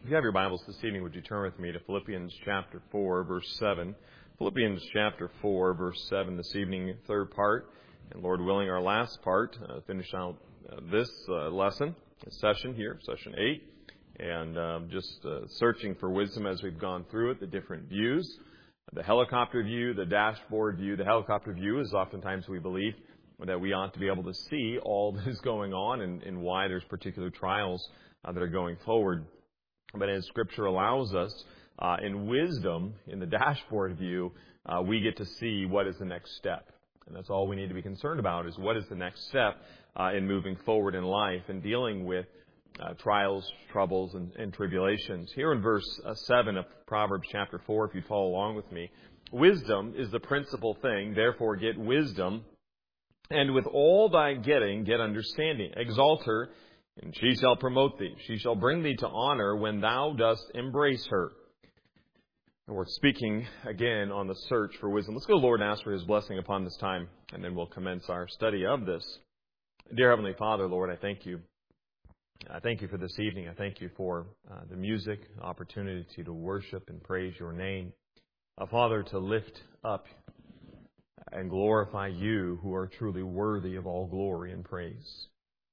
If you have your Bibles this evening, would you turn with me to Philippians chapter 4, verse 7. Philippians chapter 4, verse 7 this evening, third part, and Lord willing, our last part, finish out this lesson, session here, session 8, and just searching for wisdom as we've gone through it, the different views, the helicopter view, the dashboard view. The helicopter view is oftentimes we believe that we ought to be able to see all that is going on and why there's particular trials that are going forward. But as Scripture allows us, in wisdom, in the dashboard view, we get to see what is the next step. And that's all we need to be concerned about, is what is the next step in moving forward in life and dealing with trials, troubles, and tribulations. Here in verse 7 of Proverbs chapter 4, if you follow along with me, wisdom is the principal thing, therefore get wisdom, and with all thy getting, get understanding. Exalt her, and she shall promote thee. She shall bring thee to honor when thou dost embrace her. And we're speaking again on the search for wisdom. Let's go to the Lord and ask for His blessing upon this time, and then we'll commence our study of this. Dear Heavenly Father, Lord, I thank you. I thank you for this evening. I thank you for the music, opportunity to worship and praise your name. Father, to lift up and glorify you who are truly worthy of all glory and praise.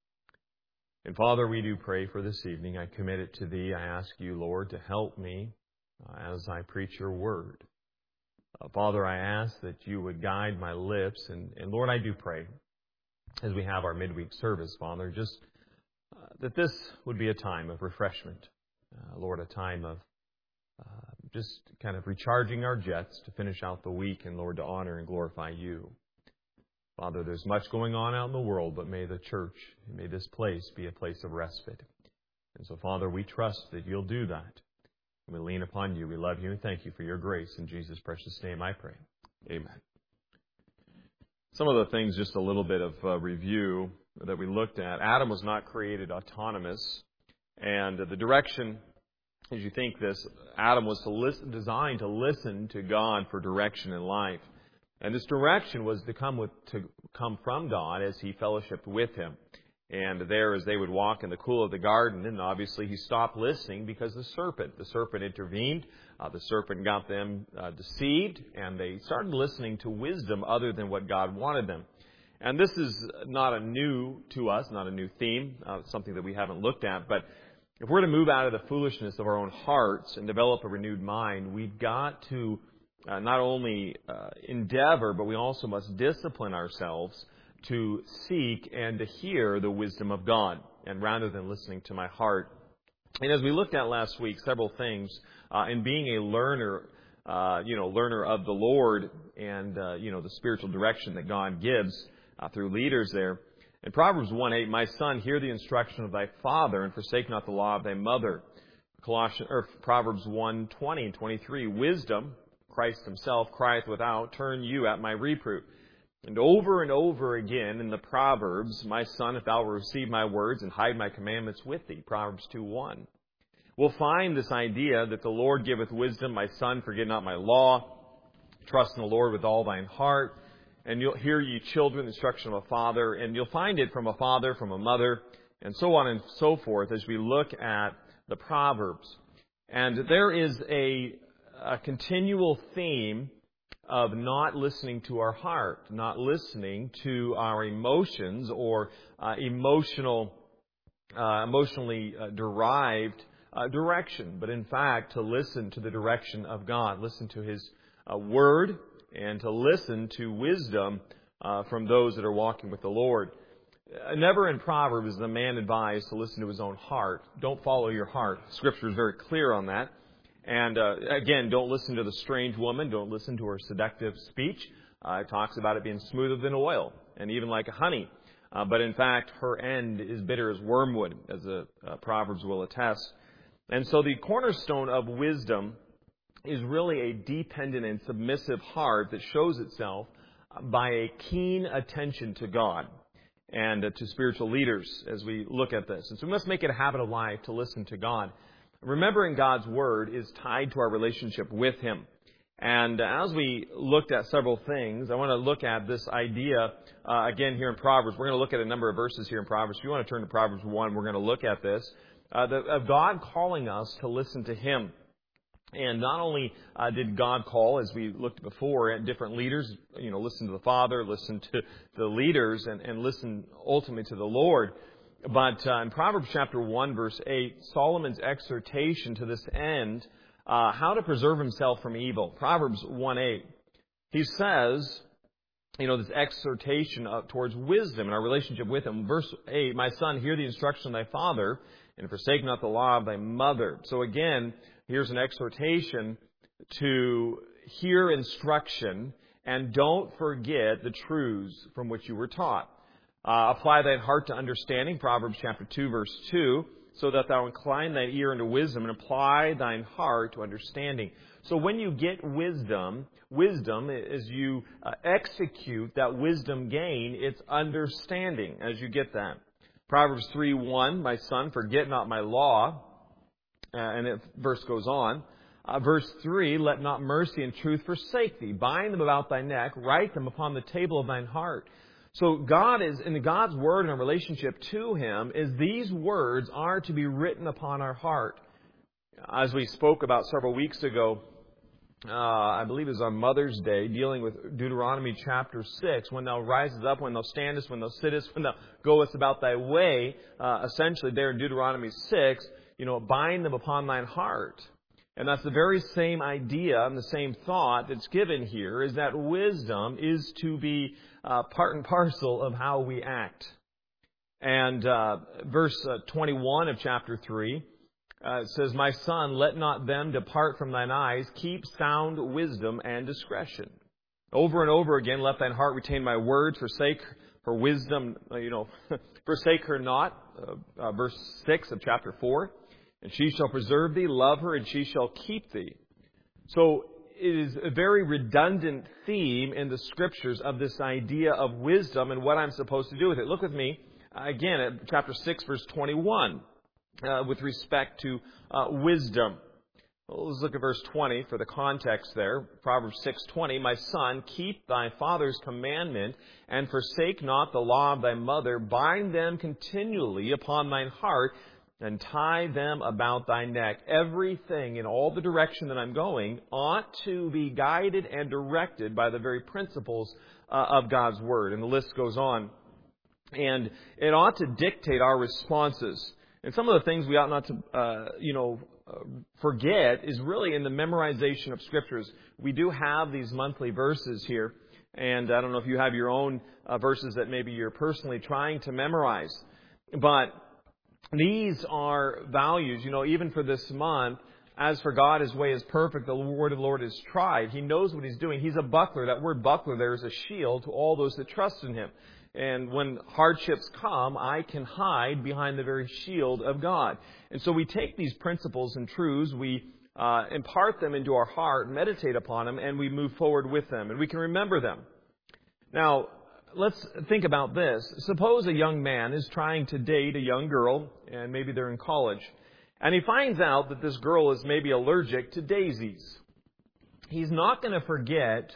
And Father, we do pray for this evening. I commit it to Thee. I ask you, Lord, to help me as I preach your word. Father, I ask that you would guide my lips. And Lord, I do pray as we have our midweek service, Father, just that this would be a time of refreshment. Lord, a time of just kind of recharging our jets to finish out the week, and Lord, to honor and glorify you. Father, there's much going on out in the world, but may the church, may this place be a place of respite. And so, Father, we trust that you'll do that. We lean upon you. We love you and thank you for your grace. In Jesus' precious name I pray. Amen. Some of the things, just a little bit of review that we looked at. Adam was not created autonomous. And the direction, as you think this, Adam was designed to listen to God for direction in life. And this direction was to come from God as he fellowshiped with him. And there, as they would walk in the cool of the garden, and obviously he stopped listening because the serpent intervened. The serpent got them deceived, and they started listening to wisdom other than what God wanted them. And this is not a new to us, not a new theme, something that we haven't looked at. But if we're to move out of the foolishness of our own hearts and develop a renewed mind, we've got to not only endeavor, but we also must discipline ourselves to seek and to hear the wisdom of God, and rather than listening to my heart. And as we looked at last week, several things in being a learner, learner of the Lord, and the spiritual direction that God gives through leaders there. In Proverbs 1:8, my son, hear the instruction of thy father, and forsake not the law of thy mother. Proverbs 1:20 and 23, wisdom, Christ himself, crieth without, turn you at my reproof. And over again in the Proverbs, my son, if thou wilt receive my words and hide my commandments with thee, Proverbs 2:1. We'll find this idea that the Lord giveth wisdom, my son, forget not my law, trust in the Lord with all thine heart, and you'll hear ye children the instruction of a father, and you'll find it from a father, from a mother, and so on and so forth as we look at the Proverbs. And there is a continual theme of not listening to our heart, not listening to our emotions or emotionally derived direction, but in fact to listen to the direction of God, listen to His Word, and to listen to wisdom from those that are walking with the Lord. Never in Proverbs is the man advised to listen to his own heart. Don't follow your heart. Scripture is very clear on that. And again, don't listen to the strange woman. Don't listen to her seductive speech. It talks about it being smoother than oil and even like honey. But in fact, her end is bitter as wormwood, as the Proverbs will attest. And so the cornerstone of wisdom is really a dependent and submissive heart that shows itself by a keen attention to God and to spiritual leaders as we look at this. And so we must make it a habit of life to listen to God. Remembering God's Word is tied to our relationship with Him. And as we looked at several things, I want to look at this idea again here in Proverbs. We're going to look at a number of verses here in Proverbs. If you want to turn to Proverbs 1, we're going to look at this. of God calling us to listen to Him. And not only did God call, as we looked before, at different leaders, listen to the Father, listen to the leaders, and listen ultimately to the Lord. But in Proverbs chapter 1, verse 8, Solomon's exhortation to this end, how to preserve himself from evil. Proverbs 1:8. He says, this exhortation towards wisdom and our relationship with Him. Verse 8, my son, hear the instruction of thy father, and forsake not the law of thy mother. So again, here's an exhortation to hear instruction and don't forget the truths from which you were taught. Apply thine heart to understanding, Proverbs chapter 2, verse 2, so that thou incline thine ear unto wisdom and apply thine heart to understanding. So when you get wisdom as you execute that wisdom gain, it's understanding as you get that. Proverbs 3:1, my son, forget not my law. And the verse goes on. Verse 3, let not mercy and truth forsake thee. Bind them about thy neck. Write them upon the table of thine heart. So God is, in God's Word and our relationship to Him, is these words are to be written upon our heart. As we spoke about several weeks ago, I believe it was on Mother's Day, dealing with Deuteronomy chapter 6, when thou risest up, when thou standest, when thou sittest, when thou goest about thy way, essentially there in Deuteronomy 6, bind them upon thine heart. And that's the very same idea and the same thought that's given here, is that wisdom is to be part and parcel of how we act. And verse 21 of chapter 3 says, my son, let not them depart from thine eyes. Keep sound wisdom and discretion. Over and over again, let thine heart retain my words. Forsake her wisdom, forsake her not. Verse 6 of chapter 4. And she shall preserve thee, love her, and she shall keep thee. So it is a very redundant theme in the Scriptures of this idea of wisdom and what I'm supposed to do with it. Look with me again at chapter 6, verse 21, with respect to wisdom. Let's look at verse 20 for the context there. Proverbs 6:20, my son, keep thy father's commandment, and forsake not the law of thy mother. Bind them continually upon thine heart, and tie them about thy neck. Everything in all the direction that I'm going ought to be guided and directed by the very principles of God's Word. And the list goes on. And it ought to dictate our responses. And some of the things we ought not to, forget is really in the memorization of Scriptures. We do have these monthly verses here. And I don't know if you have your own verses that maybe you're personally trying to memorize. But these are values, even for this month. As for God, His way is perfect. The word of the Lord is tried. He knows what He's doing. He's a buckler. That word buckler there is a shield to all those that trust in Him. And when hardships come, I can hide behind the very shield of God. And so we take these principles and truths, we impart them into our heart, meditate upon them, and we move forward with them. And we can remember them. Now, let's think about this. Suppose a young man is trying to date a young girl, and maybe they're in college, and he finds out that this girl is maybe allergic to daisies. He's not going to forget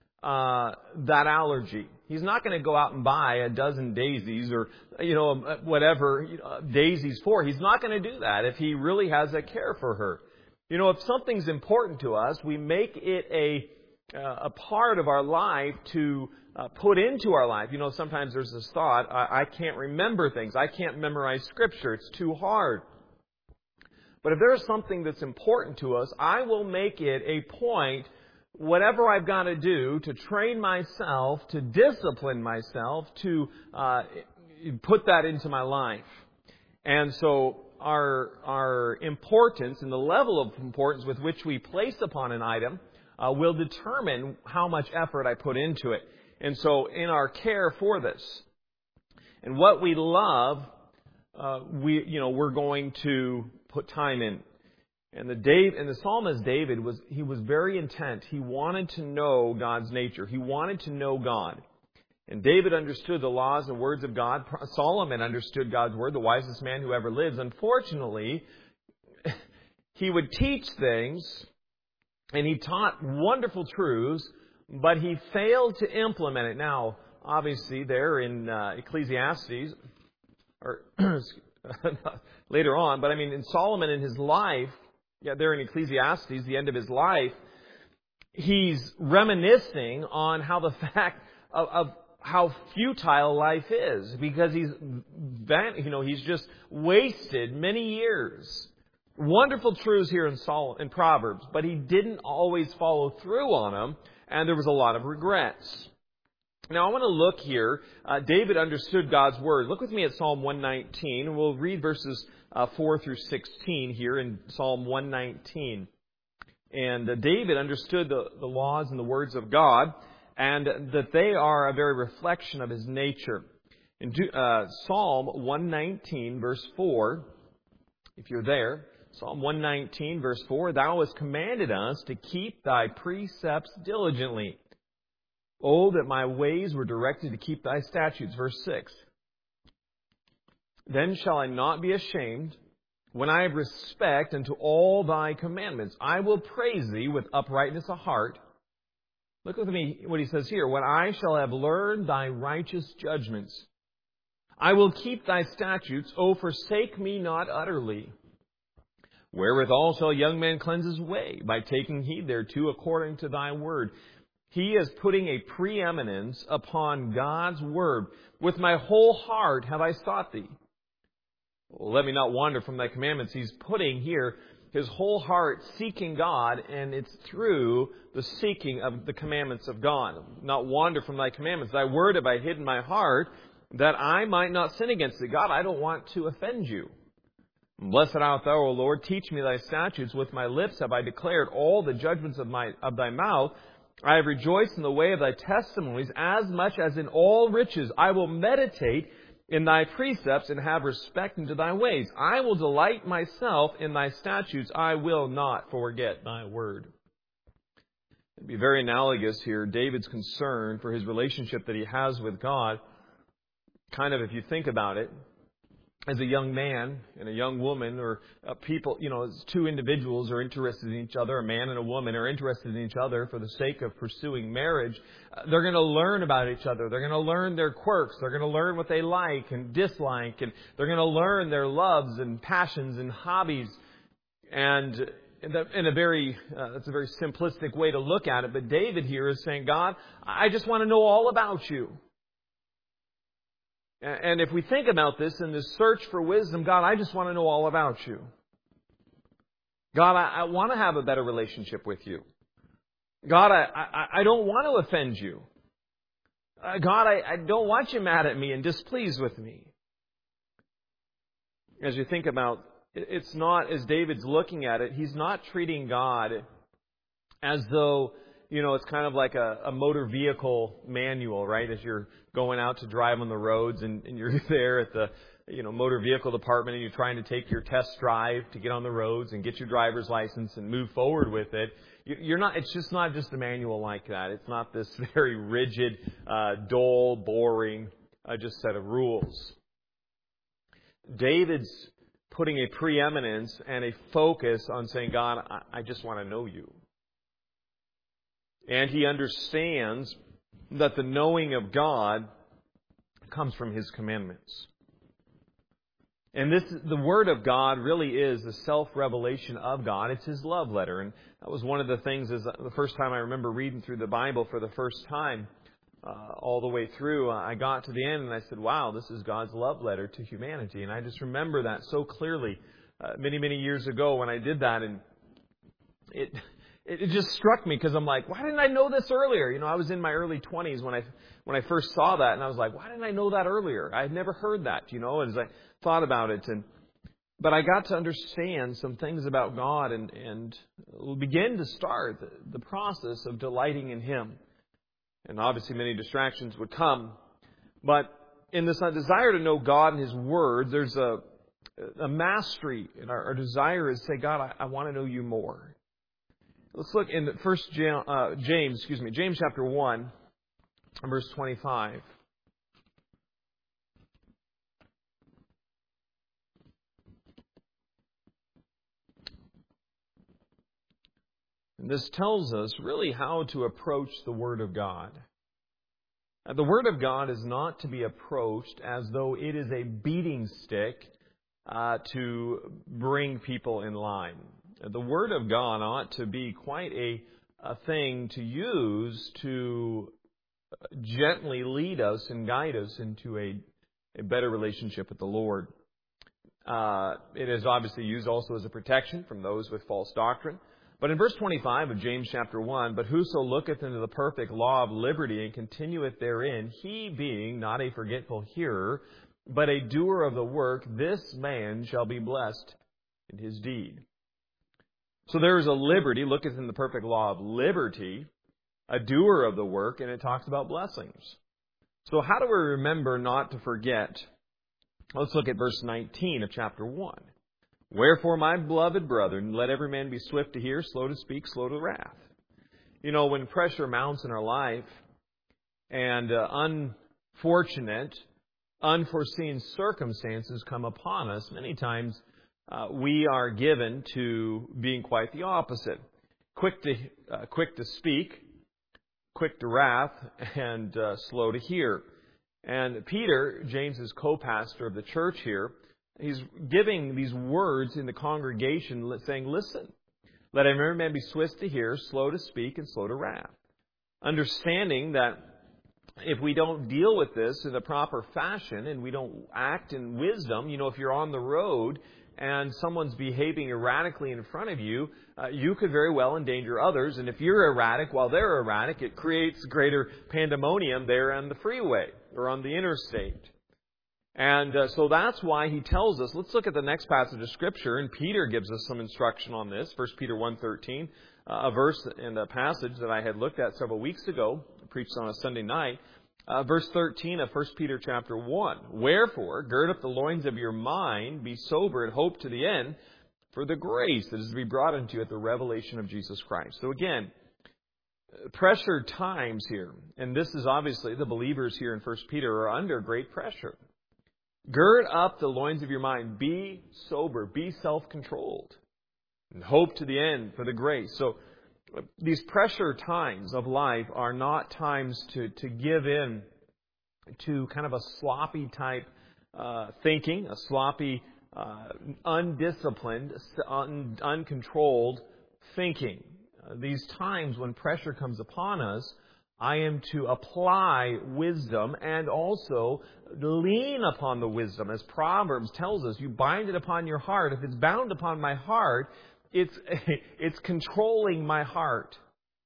that allergy. He's not going to go out and buy a dozen daisies or, whatever daisies for. He's not going to do that if he really has a care for her. If something's important to us, we make it a part of our life to put into our life. Sometimes there's this thought, I can't remember things. I can't memorize Scripture. It's too hard. But if there's something that's important to us, I will make it a point, whatever I've got to do, to train myself, to discipline myself, to put that into my life. And so our importance and the level of importance with which we place upon an item will determine how much effort I put into it. And so in our care for this, and what we love, we're going to put time in. And the psalmist David was very intent. He wanted to know God's nature. He wanted to know God. And David understood the laws and words of God. Solomon understood God's word, the wisest man who ever lives. Unfortunately, he would teach things, and he taught wonderful truths, but he failed to implement it. Now, obviously, there in Ecclesiastes, or later on. But I mean, in Solomon in his life, there in Ecclesiastes, the end of his life, he's reminiscing on how the fact of how futile life is, because he's just wasted many years. Wonderful truths here in Proverbs, but he didn't always follow through on them, and there was a lot of regrets. Now I want to look here. David understood God's Word. Look with me at Psalm 119. We'll read verses 4 through 16 here in Psalm 119. And David understood the laws and the words of God, and that they are a very reflection of His nature. In Psalm 119, verse 4, if you're there, Psalm 119, verse 4, Thou hast commanded us to keep Thy precepts diligently. Oh, that my ways were directed to keep Thy statutes. Verse 6, Then shall I not be ashamed when I have respect unto all Thy commandments. I will praise Thee with uprightness of heart. Look with me what he says here. When I shall have learned Thy righteous judgments, I will keep Thy statutes. O forsake me not utterly. Wherewithal shall a young man cleanse his way? By taking heed thereto according to Thy word. He is putting a preeminence upon God's word. With my whole heart have I sought Thee. Let me not wander from Thy commandments. He's putting here his whole heart seeking God, and it's through the seeking of the commandments of God. Not wander from Thy commandments. Thy word have I hid in my heart, that I might not sin against Thee. God, I don't want to offend You. Blessed art Thou, O Lord. Teach me Thy statutes. With my lips have I declared all the judgments of Thy mouth. I have rejoiced in the way of Thy testimonies, as much as in all riches. I will meditate in Thy precepts and have respect unto Thy ways. I will delight myself in Thy statutes. I will not forget Thy word. It'd be very analogous here. David's concern for his relationship that he has with God, kind of, if you think about it, as a young man and a young woman, or people, as two individuals are interested in each other, a man and a woman are interested in each other for the sake of pursuing marriage, they're going to learn about each other. They're going to learn their quirks. They're going to learn what they like and dislike, and they're going to learn their loves and passions and hobbies. And that's a very simplistic way to look at it. But David here is saying, God, I just want to know all about You. And if we think about this in this search for wisdom, God, I just want to know all about You. God, I want to have a better relationship with You. God, I don't want to offend You. God, I don't want You mad at me and displeased with me. As you think about, it's not, as David's looking at it, he's not treating God as though, it's kind of like a motor vehicle manual, right? As you're going out to drive on the roads and you're there at the, motor vehicle department and you're trying to take your test drive to get on the roads and get your driver's license and move forward with it. It's just not just a manual like that. It's not this very rigid, dull, boring, just set of rules. David's putting a preeminence and a focus on saying, God, I just want to know You. And he understands that the knowing of God comes from His commandments. And the Word of God really is the self-revelation of God. It's His love letter. And that was one of the things, is the first time I remember reading through the Bible for the first time, all the way through, I got to the end and I said, wow, this is God's love letter to humanity. And I just remember that so clearly many, many years ago when I did that. And it just struck me, because I'm like, why didn't I know this earlier? I was in my early 20s when I first saw that, and I was like, why didn't I know that earlier? I had never heard that, as I thought about it. But I got to understand some things about God and begin to start the process of delighting in Him. And obviously many distractions would come. But in this desire to know God and His Word, there's a mastery. And our desire is to say, God, I want to know You more. Let's look in James chapter 1, verse 25. And this tells us really how to approach the Word of God. The Word of God is not to be approached as though it is a beating stick to bring people in line. The Word of God ought to be quite a thing to use to gently lead us and guide us into a better relationship with the Lord. It is obviously used also as a protection from those with false doctrine. But in verse 25 of James chapter 1, "But whoso looketh into the perfect law of liberty and continueth therein, he being not a forgetful hearer, but a doer of the work, this man shall be blessed in his deed." So there is a liberty, looketh in the perfect law of liberty, a doer of the work, and it talks about blessings. So how do we remember not to forget? Let's look at verse 19 of chapter 1. "Wherefore, my beloved brethren, let every man be swift to hear, slow to speak, slow to wrath." You know, when pressure mounts in our life and unfortunate, unforeseen circumstances come upon us, many times we are given to being quite the opposite. Quick to speak, quick to wrath, and slow to hear. And Peter, James's co-pastor of the church here, he's giving these words in the congregation saying, listen, let every man be swift to hear, slow to speak, and slow to wrath. Understanding that if we don't deal with this in the proper fashion and we don't act in wisdom, you know, if you're on the road and someone's behaving erratically in front of you, you could very well endanger others. And if you're erratic while they're erratic, it creates greater pandemonium there on the freeway or on the interstate. And so that's why he tells us, let's look at the next passage of Scripture, and Peter gives us some instruction on this, 1 Peter 1:13, a verse and a passage that I had looked at several weeks ago, preached on a Sunday night. Verse 13 of 1 Peter chapter 1, "Wherefore, gird up the loins of your mind, be sober, and hope to the end for the grace that is to be brought unto you at the revelation of Jesus Christ." So again, pressured times here, and this is obviously the believers here in 1 Peter are under great pressure. Gird up the loins of your mind. Be sober. Be self-controlled. And hope to the end for the grace. So these pressure times of life are not times to give in to kind of a sloppy type thinking, a sloppy, undisciplined, uncontrolled thinking. These times when pressure comes upon us, I am to apply wisdom and also lean upon the wisdom. As Proverbs tells us, you bind it upon your heart. If it's bound upon my heart, it's controlling my heart.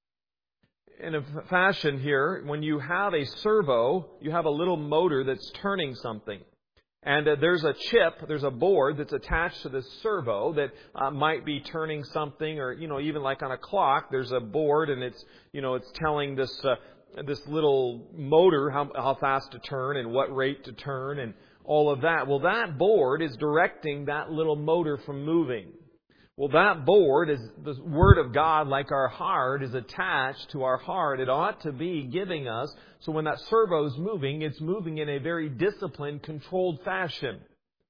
In a fashion here, when you have a servo, you have a little motor that's turning something. And there's a chip, there's a board that's attached to this servo that might be turning something, or, you know, even like on a clock, there's a board and it's telling this little motor how fast to turn and what rate to turn and all of that. Well, that board is directing that little motor from moving. Well, that board is the Word of God, like our heart, is attached to our heart. It ought to be giving us, so when that servo is moving, it's moving in a very disciplined, controlled fashion.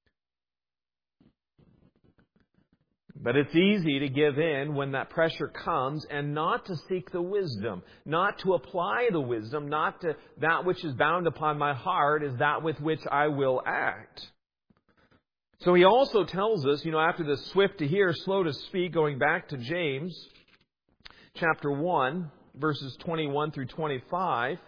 But it's easy to give in when that pressure comes and not to seek the wisdom, not to apply the wisdom, not to that which is bound upon my heart is that with which I will act. So he also tells us, after this swift to hear, slow to speak, going back to James chapter 1, verses 21 through 25,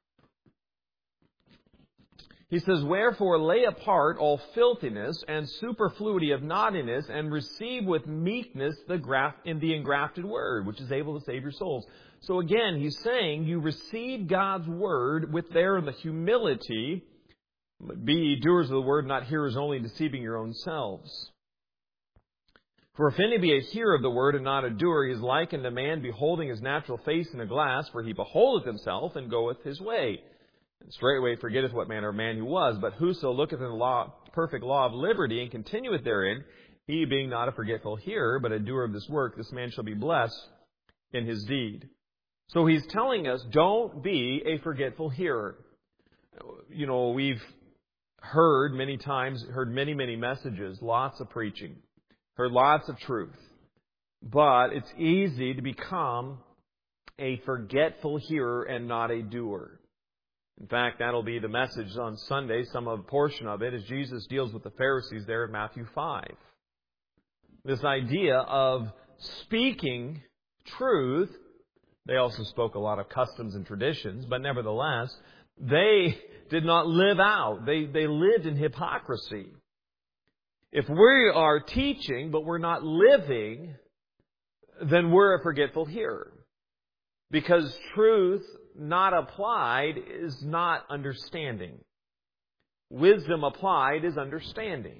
he says, "Wherefore lay apart all filthiness and superfluity of naughtiness, and receive with meekness the engrafted word, which is able to save your souls." So again, he's saying you receive God's word with there in the humility. Be ye doers of the word, not hearers only, deceiving your own selves. For if any be a hearer of the word and not a doer, he is like unto a man beholding his natural face in a glass, for he beholdeth himself and goeth his way, and straightway forgetteth what manner of man he was. But whoso looketh in the perfect law of liberty, and continueth therein, he being not a forgetful hearer, but a doer of this work, this man shall be blessed in his deed. So he's telling us, don't be a forgetful hearer. We've heard many times, many messages, lots of preaching, heard lots of truth. But it's easy to become a forgetful hearer and not a doer. In fact, that'll be the message on Sunday, some of portion of it, as Jesus deals with the Pharisees there in Matthew 5. This idea of speaking truth. They also spoke a lot of customs and traditions, but nevertheless, they did not live out. They lived in hypocrisy. If we are teaching, but we're not living, then we're a forgetful hearer. Because truth not applied is not understanding. Wisdom applied is understanding.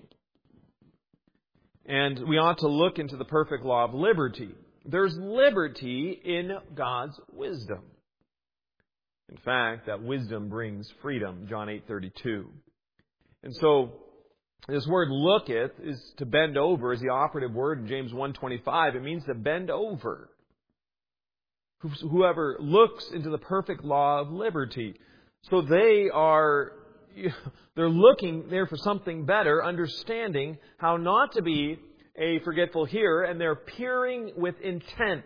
And we ought to look into the perfect law of liberty. There's liberty in God's wisdom. In fact, that wisdom brings freedom, John 8:32. And so, this word looketh is to bend over, is the operative word in James 1:25. It means to bend over. Whoever looks into the perfect law of liberty. So they're looking there for something better, understanding how not to be a forgetful hearer, and they're peering with intent.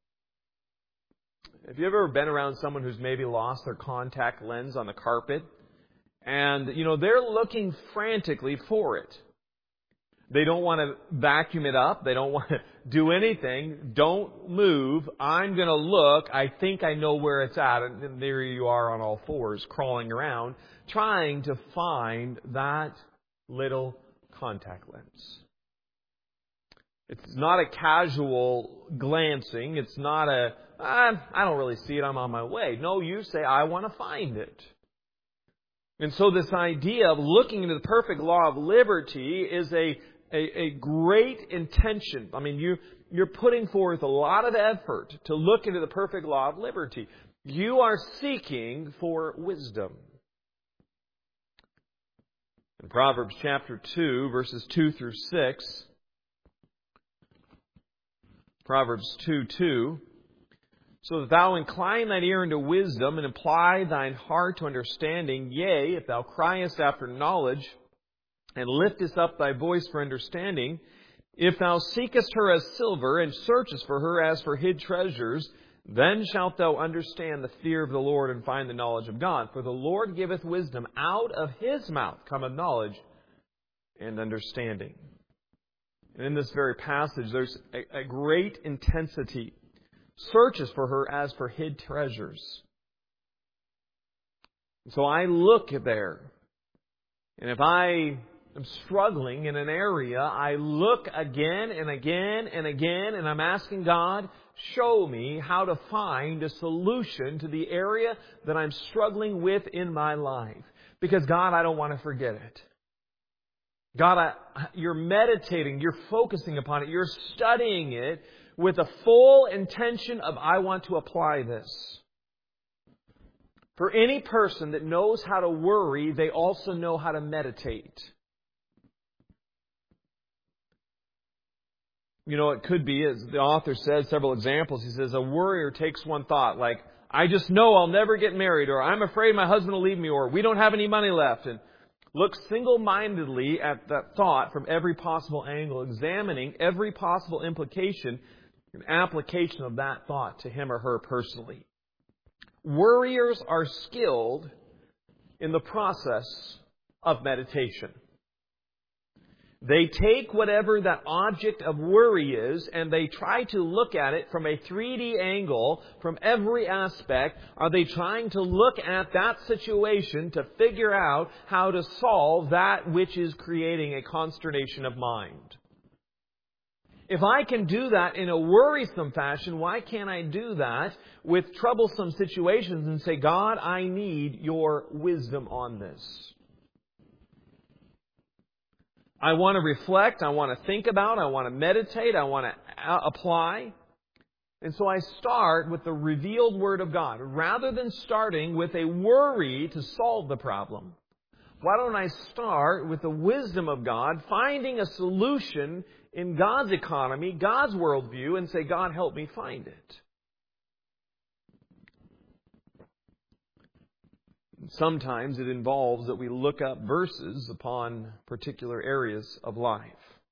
Have you ever been around someone who's maybe lost their contact lens on the carpet? And, they're looking frantically for it. They don't want to vacuum it up. They don't want to do anything. Don't move. I'm going to look. I think I know where it's at. And there you are on all fours, crawling around, trying to find that little contact lens. It's not a casual glancing. It's not I don't really see it. I'm on my way. No, you say, I want to find it. And so this idea of looking into the perfect law of liberty is a great intention. I mean, you're putting forth a lot of effort to look into the perfect law of liberty. You are seeking for wisdom. In Proverbs chapter 2, verses 2 through 6, Proverbs 2:2, so that thou incline thine ear unto wisdom, and apply thine heart to understanding. Yea, if thou criest after knowledge, and liftest up thy voice for understanding, if thou seekest her as silver, and searchest for her as for hid treasures, then shalt thou understand the fear of the Lord, and find the knowledge of God. For the Lord giveth wisdom, out of His mouth cometh knowledge and understanding. And in this very passage, there's a great intensity. Searches for her as for hid treasures. So I look there. And if I am struggling in an area, I look again and again and again, and I'm asking God, show me how to find a solution to the area that I'm struggling with in my life. Because God, I don't want to forget it. God, you're meditating, you're focusing upon it, you're studying it with a full intention of, I want to apply this. For any person that knows how to worry, they also know how to meditate. It could be, as the author says, several examples. He says, a worrier takes one thought, like, I just know I'll never get married, or I'm afraid my husband will leave me, or we don't have any money left, and look single-mindedly at that thought from every possible angle, examining every possible implication and application of that thought to him or her personally. Worriers are skilled in the process of meditation. They take whatever that object of worry is, and they try to look at it from a 3D angle, from every aspect. Are they trying to look at that situation to figure out how to solve that which is creating a consternation of mind? If I can do that in a worrisome fashion, why can't I do that with troublesome situations and say, God, I need your wisdom on this? I want to reflect, I want to think about, I want to meditate, I want to apply. And so I start with the revealed Word of God. Rather than starting with a worry to solve the problem, why don't I start with the wisdom of God, finding a solution in God's economy, God's worldview, and say, God, help me find it. Sometimes it involves that we look up verses upon particular areas of life.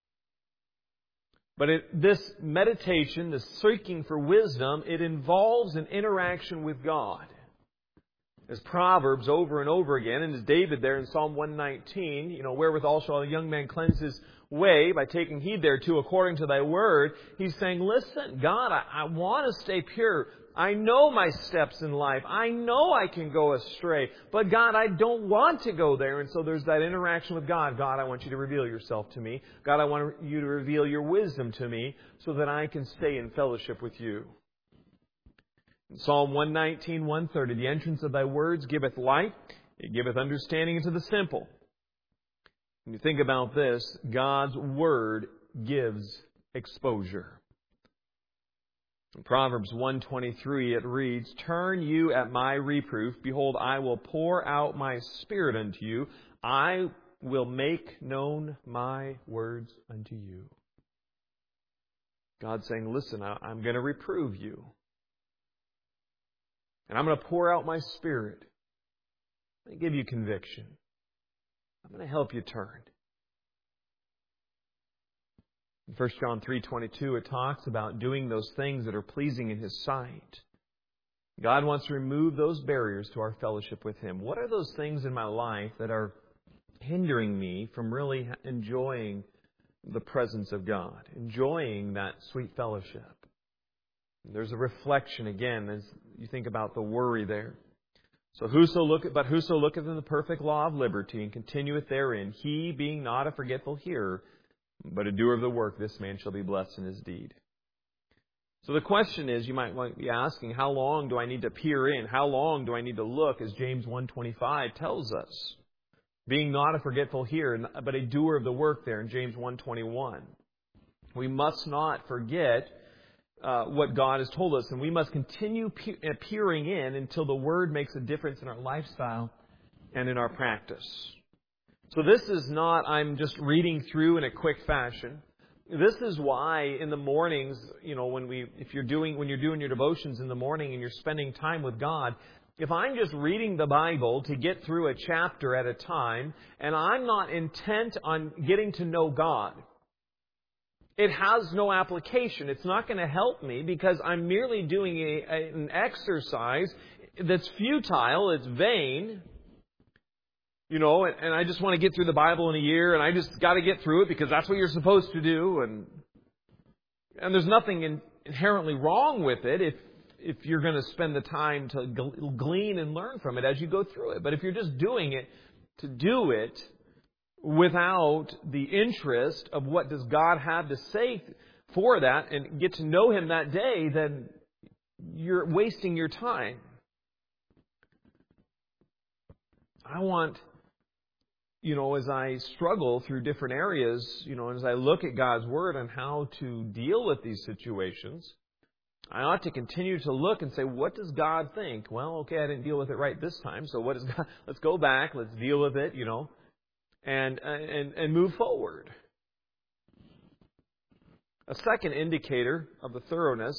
But this meditation, this seeking for wisdom, it involves an interaction with God. as Proverbs over and over again, and as David there in Psalm 119, wherewithal shall a young man cleanse his way by taking heed thereto according to thy word. He's saying, listen, God, I want to stay pure. I know my steps in life. I know I can go astray. But God, I don't want to go there. And so there's that interaction with God. God, I want you to reveal yourself to me. God, I want you to reveal your wisdom to me so that I can stay in fellowship with you. In Psalm 119, 130, the entrance of thy words giveth light. It giveth understanding unto the simple. When you think about this, God's Word gives exposure. In Proverbs 1:23 it reads, Turn you at my reproof. Behold, I will pour out my Spirit unto you. I will make known my words unto you. God's saying, listen, I'm going to reprove you. And I'm going to pour out my Spirit. I'm going to give you conviction. I'm going to help you turn. In 1 John 3:22, it talks about doing those things that are pleasing in His sight. God wants to remove those barriers to our fellowship with Him. What are those things in my life that are hindering me from really enjoying the presence of God, enjoying that sweet fellowship? There's a reflection again as you think about the worry there. So whoso looketh in the perfect law of liberty and continueth therein, he being not a forgetful hearer, but a doer of the work, this man shall be blessed in his deed. So the question is, you might be asking, how long do I need to peer in? How long do I need to look, as James 1:25 tells us? Being not a forgetful hearer, but a doer of the work there in James 1:21. We must not forget what God has told us, and we must continue peering in until the Word makes a difference in our lifestyle and in our practice. So this is not, I'm just reading through in a quick fashion. This is why in the mornings, when you're doing your devotions in the morning and you're spending time with God, if I'm just reading the Bible to get through a chapter at a time, and I'm not intent on getting to know God, it has no application. It's not going to help me because I'm merely doing an exercise that's futile, it's vain. And I just want to get through the Bible in a year, and I just got to get through it because that's what you're supposed to do. And there's nothing inherently wrong with it if you're going to spend the time to glean and learn from it as you go through it. But if you're just doing it to do it without the interest of what does God have to say for that and get to know Him that day, then you're wasting your time. I want, as I struggle through different areas, and as I look at God's Word and how to deal with these situations, I ought to continue to look and say, what does God think? Well, okay, I didn't deal with it right this time, so what does God, let's go back, let's deal with it, and move forward. A second indicator of the thoroughness,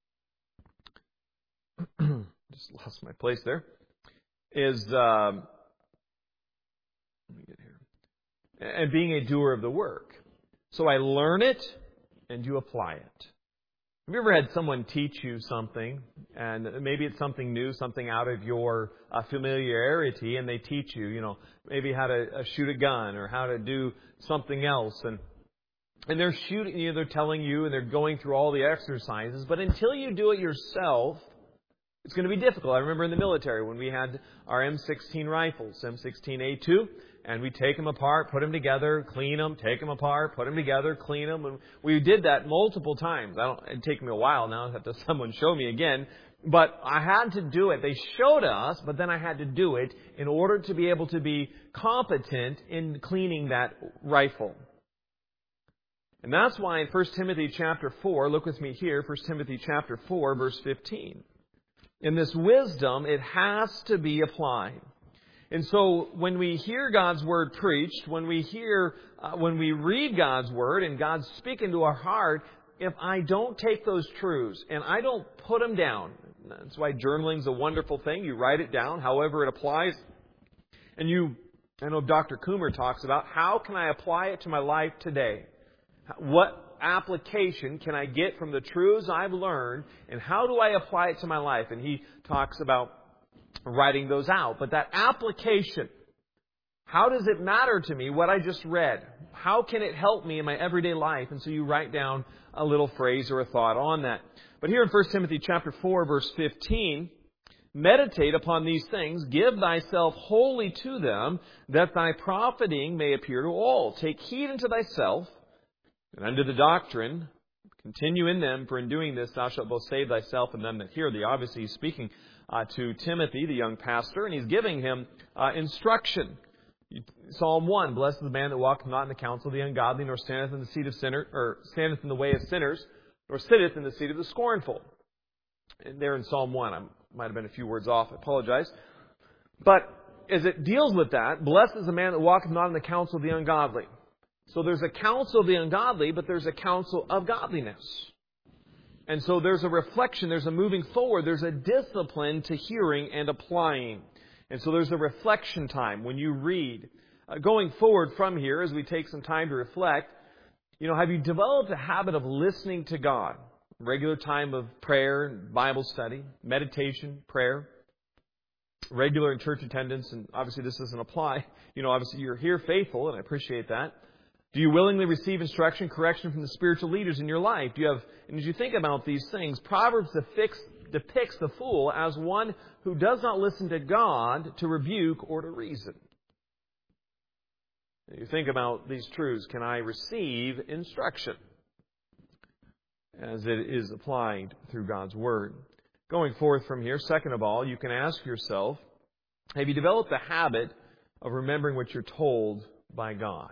just lost my place there, is let me get here. And being a doer of the work. So I learn it and you apply it. Have you ever had someone teach you something, and maybe it's something new, something out of your familiarity, and they teach you, maybe how to shoot a gun or how to do something else, and they're shooting you, they're telling you, and they're going through all the exercises, but until you do it yourself, it's going to be difficult. I remember in the military when we had our M16 rifles, M16A2, and we take them apart, put them together, clean them, take them apart, put them together, clean them. And we did that multiple times. It'd take me a while now. I'd have to someone show me again. But I had to do it. They showed us, but then I had to do it in order to be able to be competent in cleaning that rifle. And that's why in 1 Timothy chapter 4, look with me here, 1 Timothy chapter 4, verse 15. In this wisdom, it has to be applied. And so when we hear God's Word preached, when we read God's Word and God's speaking to our heart, if I don't take those truths and I don't put them down, that's why journaling's a wonderful thing. You write it down, however it applies. And I know Dr. Coomer talks about how can I apply it to my life today? What application can I get from the truths I've learned, and how do I apply it to my life? And he talks about writing those out. But that application, how does it matter to me what I just read? How can it help me in my everyday life? And so you write down a little phrase or a thought on that. But here in 1 Timothy chapter 4, verse 15, meditate upon these things, give thyself wholly to them, that thy profiting may appear to all. Take heed unto thyself and unto the doctrine. Continue in them, for in doing this thou shalt both save thyself and them that hear thee. Obviously, he's speaking to Timothy, the young pastor, and he's giving him instruction. Psalm 1, blessed is the man that walketh not in the counsel of the ungodly, nor standeth in the seat of sinners, or standeth in the way of sinners, nor sitteth in the seat of the scornful. And there in Psalm 1, I might have been a few words off, I apologize. But as it deals with that, blessed is the man that walketh not in the counsel of the ungodly. So there's a counsel of the ungodly, but there's a counsel of godliness. And so there's a reflection, there's a moving forward, there's a discipline to hearing and applying. And so there's a reflection time when you read. Going forward from here, as we take some time to reflect, have you developed a habit of listening to God? Regular time of prayer and Bible study, meditation, prayer, regular in church attendance, and obviously this doesn't apply. Obviously you're here faithful, and I appreciate that. Do you willingly receive instruction, correction from the spiritual leaders in your life? And as you think about these things, Proverbs depicts the fool as one who does not listen to God to rebuke or to reason. You think about these truths. Can I receive instruction as it is applied through God's Word? Going forth from here, second of all, you can ask yourself, have you developed the habit of remembering what you're told by God?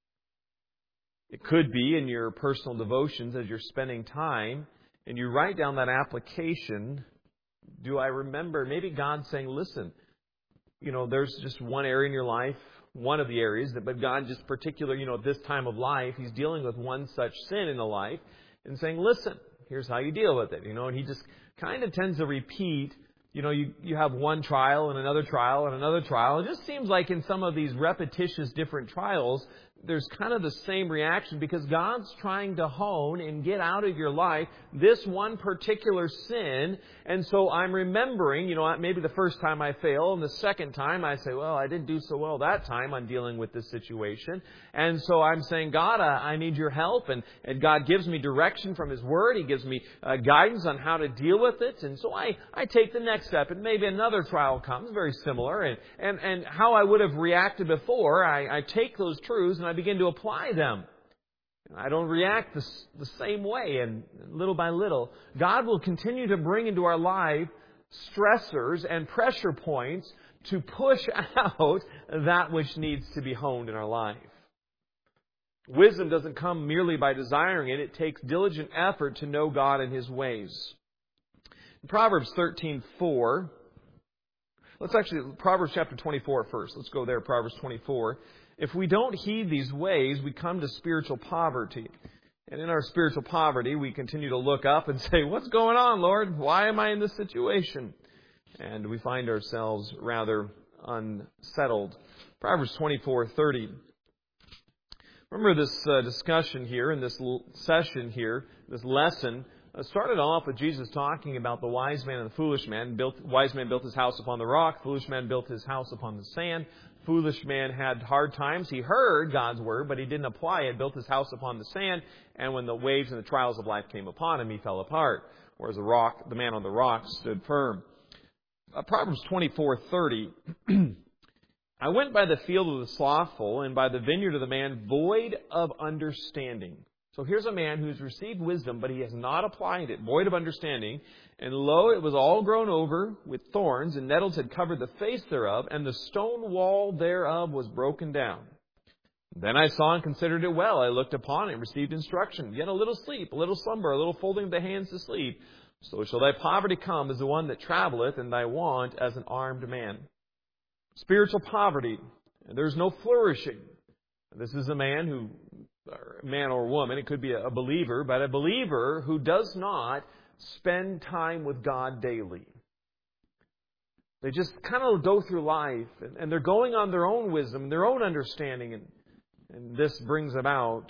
It could be in your personal devotions as you're spending time and you write down that application. Do I remember maybe God saying, listen, there's just one area in your life, one of the areas, but God just particular, at this time of life, He's dealing with one such sin in the life and saying, listen, here's how you deal with it. And He just kind of tends to repeat. You have one trial and another trial and another trial. It just seems like in some of these repetitious different trials, there's kind of the same reaction because God's trying to hone and get out of your life this one particular sin. And so I'm remembering, maybe the first time I fail and the second time I say, well, I didn't do so well that time on dealing with this situation. And so I'm saying, God, I need your help. And God gives me direction from His Word. He gives me guidance on how to deal with it. And so I take the next step and maybe another trial comes very similar. And how I would have reacted before, I take those truths and I begin to apply them. I don't react the same way, and little by little, God will continue to bring into our life stressors and pressure points to push out that which needs to be honed in our life. Wisdom doesn't come merely by desiring it. It takes diligent effort to know God and His ways. In Proverbs 13:4, Proverbs chapter 24 first. Let's go there, Proverbs 24. If we don't heed these ways, we come to spiritual poverty. And in our spiritual poverty, we continue to look up and say, what's going on, Lord? Why am I in this situation? And we find ourselves rather unsettled. Proverbs 24:30. Remember this discussion here, in this session here, this lesson, started off with Jesus talking about the wise man and the foolish man. Wise man built his house upon the rock. Foolish man built his house upon the sand. Foolish man had hard times. He heard God's Word, but he didn't apply it. Built his house upon the sand. And when the waves and the trials of life came upon him, he fell apart. Whereas the man on the rock stood firm. Proverbs 24:30. I went by the field of the slothful and by the vineyard of the man void of understanding. So here's a man who's received wisdom, but he has not applied it, void of understanding. And lo, it was all grown over with thorns, and nettles had covered the face thereof, and the stone wall thereof was broken down. Then I saw and considered it well. I looked upon it and received instruction. Yet a little sleep, a little slumber, a little folding of the hands to sleep. So shall thy poverty come as the one that travelleth, and thy want as an armed man. Spiritual poverty. There's no flourishing. This is a man or woman, it could be a believer, but a believer who does not spend time with God daily. They just kind of go through life, and they're going on their own wisdom, their own understanding, and this brings about,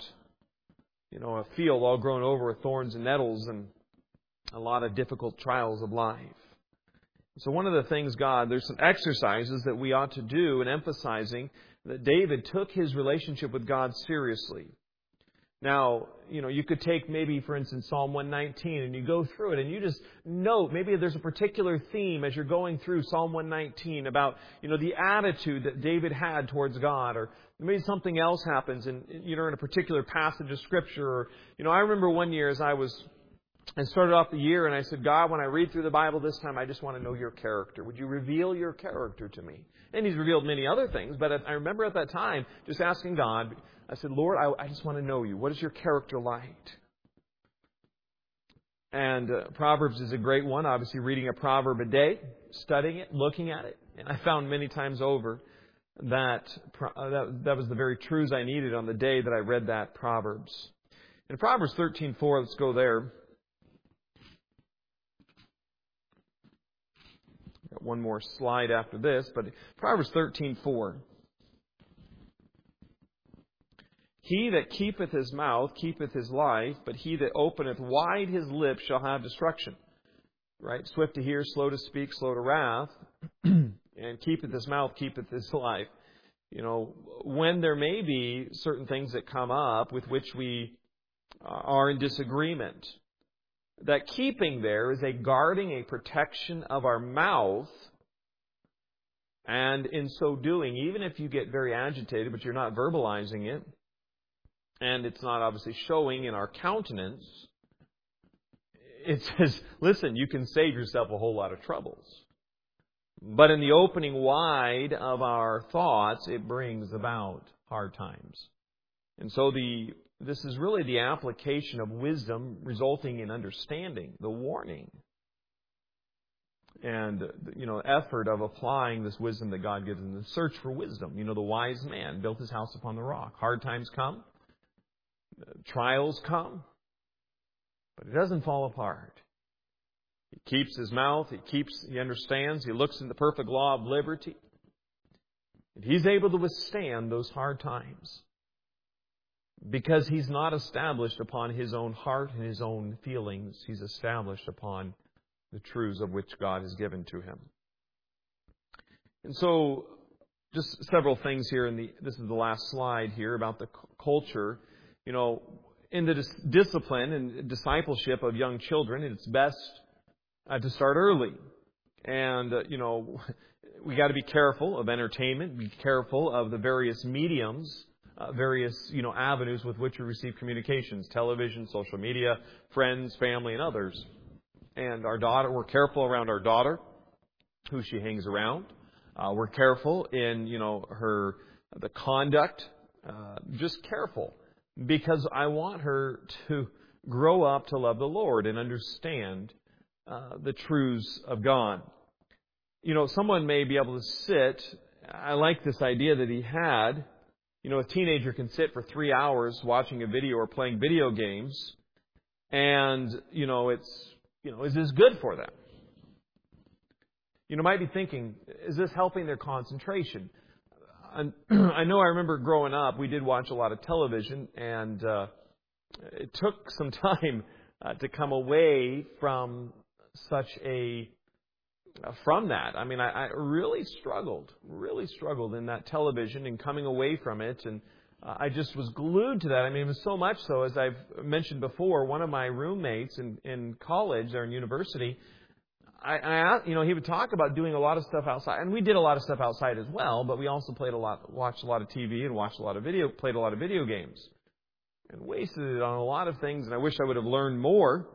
a field all grown over with thorns and nettles and a lot of difficult trials of life. So one of the things there's some exercises that we ought to do in emphasizing that David took his relationship with God seriously. Now, you could take maybe, for instance, Psalm 119, and you go through it, and you just note, maybe there's a particular theme as you're going through Psalm 119 about, the attitude that David had towards God, or maybe something else happens in a particular passage of Scripture. Or, I remember one year as I started off the year, and I said, God, when I read through the Bible this time, I just want to know your character. Would you reveal your character to me? And He's revealed many other things, but I remember at that time just asking God, I said, Lord, I just want to know you. What is your character like? And Proverbs is a great one. Obviously, reading a proverb a day, studying it, looking at it. And I found many times over that was the very truths I needed on the day that I read that Proverbs. In Proverbs 13:4, let's go there. Got one more slide after this, but Proverbs 13:4. He that keepeth his mouth keepeth his life, but he that openeth wide his lips shall have destruction. Right? Swift to hear, slow to speak, slow to wrath, and keepeth his mouth keepeth his life. When there may be certain things that come up with which we are in disagreement, that keeping there is a guarding, a protection of our mouth. And in so doing, even if you get very agitated, but you're not verbalizing it, and it's not obviously showing in our countenance, it says, listen, you can save yourself a whole lot of troubles. But in the opening wide of our thoughts, it brings about hard times. And so this is really the application of wisdom resulting in understanding, the warning, and effort of applying this wisdom that God gives in the search for wisdom. The wise man built his house upon the rock. Hard times come. Trials come, but it doesn't fall apart. He keeps his mouth, he understands, he looks in the perfect law of liberty. And he's able to withstand those hard times because he's not established upon his own heart and his own feelings. He's established upon the truths of which God has given to him. And so, just several things here, this is the last slide here about the culture. In the discipline and discipleship of young children, it's best to start early. And, we got to be careful of entertainment, be careful of the various mediums, various, avenues with which we receive communications, television, social media, friends, family, and others. And we're careful around our daughter, who she hangs around. We're careful in, the conduct, just careful. Because I want her to grow up to love the Lord and understand the truths of God. Someone may be able to sit. I like this idea that he had. A teenager can sit for 3 hours watching a video or playing video games, and is this good for them? Might be thinking, is this helping their concentration? I know I remember growing up, we did watch a lot of television, and it took some time to come away from from that. I mean, I really struggled in that television and coming away from it, and I just was glued to that. I mean, it was so much so, as I've mentioned before, one of my roommates in college or in university, he would talk about doing a lot of stuff outside, and we did a lot of stuff outside as well. But we also watched a lot of TV, and played a lot of video games, and wasted it on a lot of things. And I wish I would have learned more.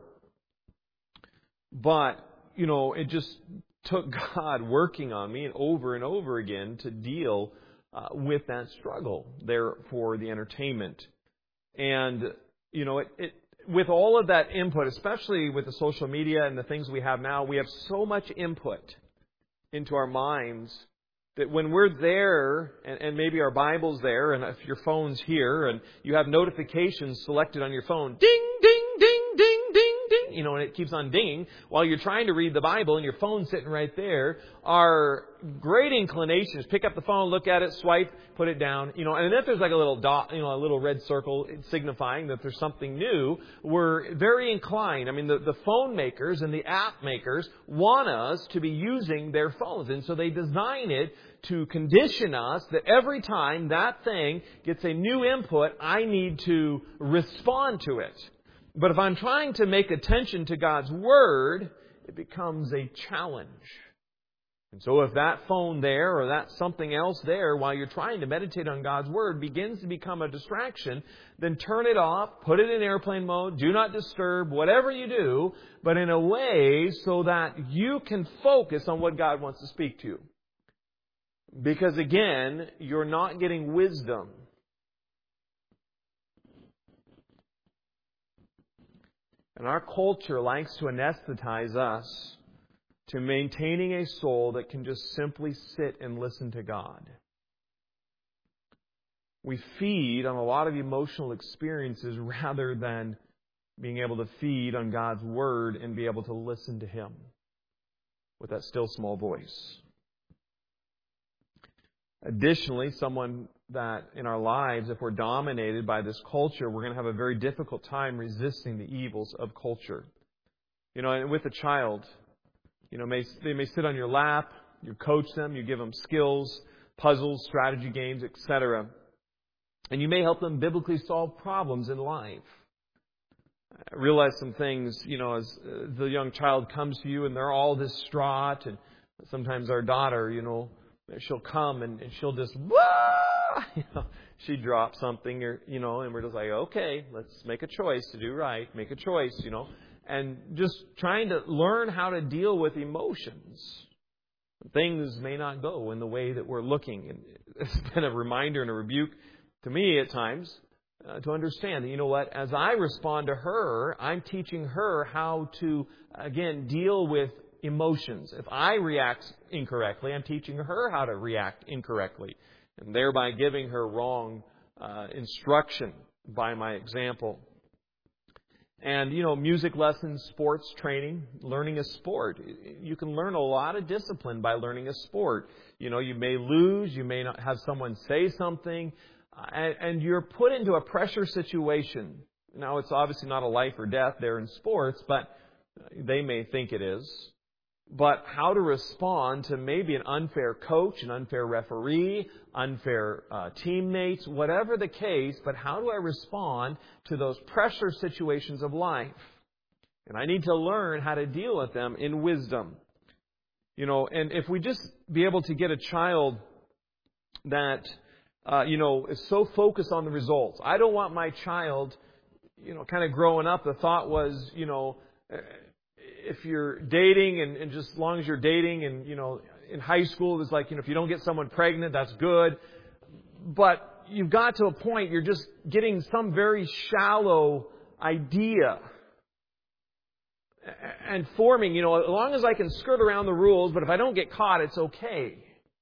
But it just took God working on me and over again to deal with that struggle there for the entertainment, and it. With all of that input, especially with the social media and the things we have now, we have so much input into our minds that when we're there, and maybe our Bible's there, and if your phone's here, and you have notifications selected on your phone, ding, ding, ding, ding, ding, ding, and it keeps on dinging while you're trying to read the Bible and your phone's sitting right there, our great inclination is pick up the phone, look at it, swipe, put it down, and if there's like a little dot, a little red circle signifying that there's something new, we're very inclined. I mean, the phone makers and the app makers want us to be using their phones, and so they design it to condition us that every time that thing gets a new input, I need to respond to it. But if I'm trying to make attention to God's Word, it becomes a challenge. And so if that phone there or that something else there while you're trying to meditate on God's Word begins to become a distraction, then turn it off, put it in airplane mode, do not disturb, whatever you do, but in a way so that you can focus on what God wants to speak to you. Because again, you're not getting wisdom. And our culture likes to anesthetize us to maintaining a soul that can just simply sit and listen to God. We feed on a lot of emotional experiences rather than being able to feed on God's Word and be able to listen to Him with that still small voice. Additionally, someone that in our lives, if we're dominated by this culture, we're going to have a very difficult time resisting the evils of culture. And with a child, they may sit on your lap, you coach them, you give them skills, puzzles, strategy games, etc. And you may help them biblically solve problems in life. I realize some things, as the young child comes to you and they're all distraught, and sometimes our daughter, she'll come and she'll just, she drops something, and we're just like, okay, let's make a choice to do right, make a choice, and just trying to learn how to deal with emotions. Things may not go in the way that we're looking. And it's been a reminder and a rebuke to me at times to understand that, as I respond to her, I'm teaching her how to, again, deal with emotions. If I react incorrectly, I'm teaching her how to react incorrectly, and thereby giving her wrong instruction by my example. And, music lessons, sports training, learning a sport. You can learn a lot of discipline by learning a sport. You may lose, you may not have someone say something, and you're put into a pressure situation. Now, it's obviously not a life or death there in sports, but they may think it is. But how to respond to maybe an unfair coach, an unfair referee, unfair teammates, whatever the case, but how do I respond to those pressure situations of life? And I need to learn how to deal with them in wisdom. And if we just be able to get a child that, is so focused on the results. I don't want my child, kind of growing up, the thought was, if you're dating and just as long as you're dating and, in high school, it was like, if you don't get someone pregnant, that's good. But you've got to a point, you're just getting some very shallow idea and forming, as long as I can skirt around the rules, but if I don't get caught, it's okay.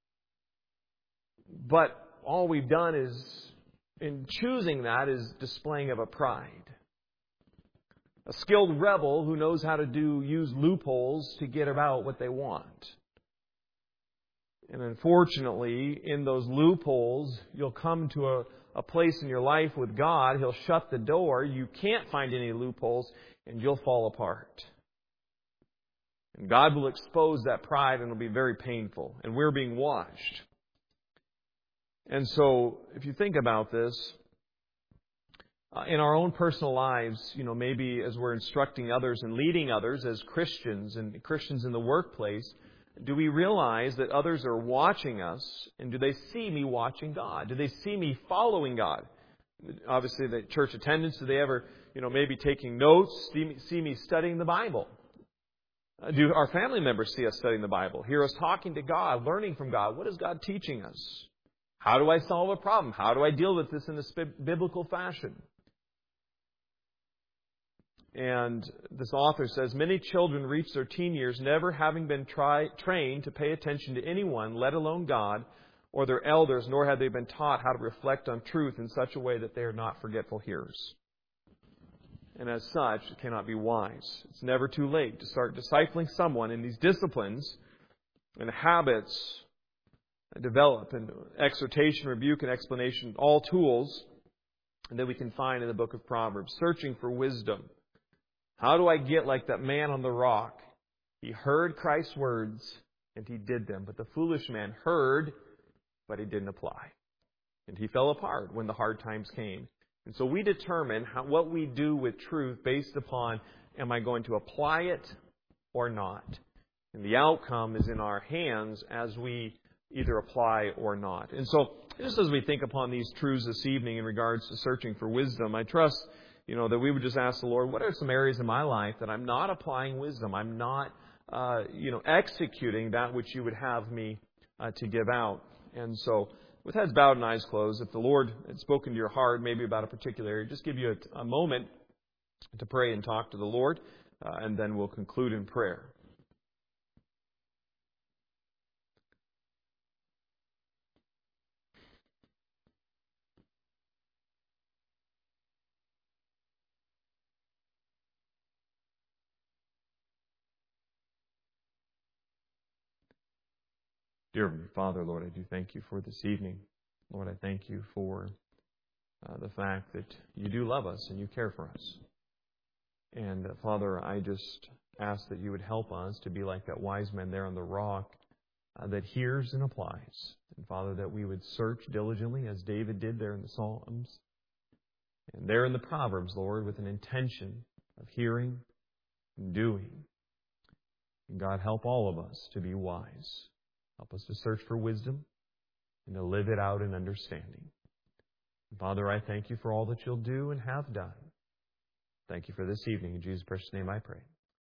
But all we've done in choosing that is displaying of a pride. A skilled rebel who knows how to use loopholes to get about what they want. And unfortunately, in those loopholes, you'll come to a place in your life with God. He'll shut the door. You can't find any loopholes, and you'll fall apart. And God will expose that pride, and it'll be very painful. And we're being watched. And so, if you think about this, in our own personal lives, maybe as we're instructing others and leading others as Christians and Christians in the workplace, do we realize that others are watching us, and do they see me watching God? Do they see me following God? Obviously, the church attendance, do they ever, maybe taking notes, see me studying the Bible? Do our family members see us studying the Bible? Hear us talking to God, learning from God? What is God teaching us? How do I solve a problem? How do I deal with this in this biblical fashion? And this author says, many children reach their teen years never having been trained to pay attention to anyone, let alone God or their elders, nor have they been taught how to reflect on truth in such a way that they are not forgetful hearers. And as such, it cannot be wise. It's never too late to start discipling someone in these disciplines and habits that develop in exhortation, rebuke, and explanation, all tools that we can find in the book of Proverbs. Searching for wisdom. How do I get like that man on the rock? He heard Christ's words and he did them. But the foolish man heard, but he didn't apply. And he fell apart when the hard times came. And so we determine what we do with truth based upon, am I going to apply it or not? And the outcome is in our hands as we either apply or not. And so, just as we think upon these truths this evening in regards to searching for wisdom, I trust, that we would just ask the Lord, what are some areas in my life that I'm not applying wisdom? I'm not, executing that which you would have me to give out. And so, with heads bowed and eyes closed, if the Lord had spoken to your heart maybe about a particular area, just give you a moment to pray and talk to the Lord, and then we'll conclude in prayer. Dear Father, Lord, I do thank you for this evening. Lord, I thank you for the fact that you do love us and you care for us. And Father, I just ask that you would help us to be like that wise man there on the rock that hears and applies. And Father, that we would search diligently as David did there in the Psalms. And there in the Proverbs, Lord, with an intention of hearing and doing. And God, help all of us to be wise. Help us to search for wisdom and to live it out in understanding. Father, I thank you for all that you'll do and have done. Thank you for this evening. In Jesus' precious name I pray.